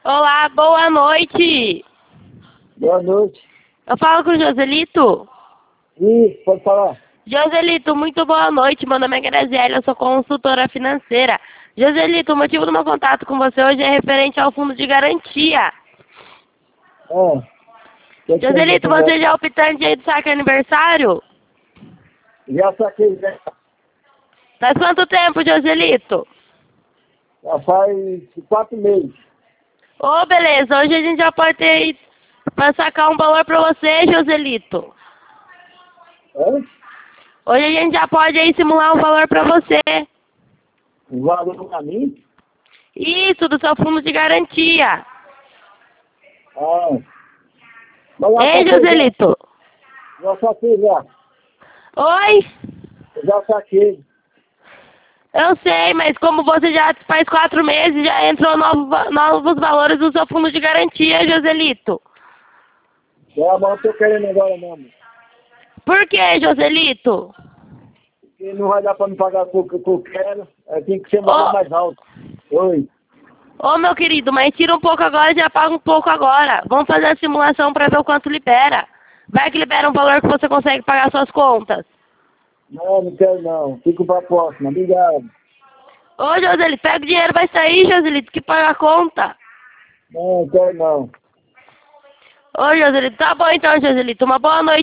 Olá, boa noite. Boa noite. Eu falo com o Joselito. Isso, pode falar. Joselito, muito boa noite. Meu nome é Graziella, eu sou consultora financeira. Joselito, o motivo do meu contato com você hoje é referente ao fundo de garantia. Joselito, você já é optante aí do saque aniversário? Já saquei, já. Faz quanto tempo, Joselito? Já faz 4 meses. Ô, beleza. Hoje a gente já pode ter para sacar um valor para você, Joselito. É? Hoje a gente já pode aí simular um valor para você. Um valor pra mim? Isso, do seu fundo de garantia. Ah. Mas já Ei, saquei, Joselito. já saquei, já. Oi? Já saquei. Eu sei, mas como você já faz 4 meses, já entrou novos valores do seu fundo de garantia, Joselito. Já, mas não tô querendo agora não. Por que, Joselito? Porque não vai dar pra me pagar o que eu quero. Tem que ser um valor mais alto. Oi. Ô, meu querido, mas tira um pouco agora e já paga um pouco agora. Vamos fazer a simulação para ver o quanto libera. Vai que libera um valor que você consegue pagar suas contas. Não, não quero não. Fico pra próxima. Obrigado. Ô, Joselito, pega o dinheiro, vai sair, Joselito, que paga a conta. Não, quero não. Ô, Joselito, tá bom então, Joselito. Uma boa noite.